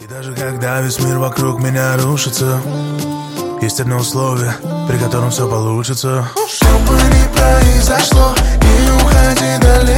Даже когда весь мир вокруг меня рушится, есть одно условие, при котором все получится. Что бы ни произошло, не уходи далеко.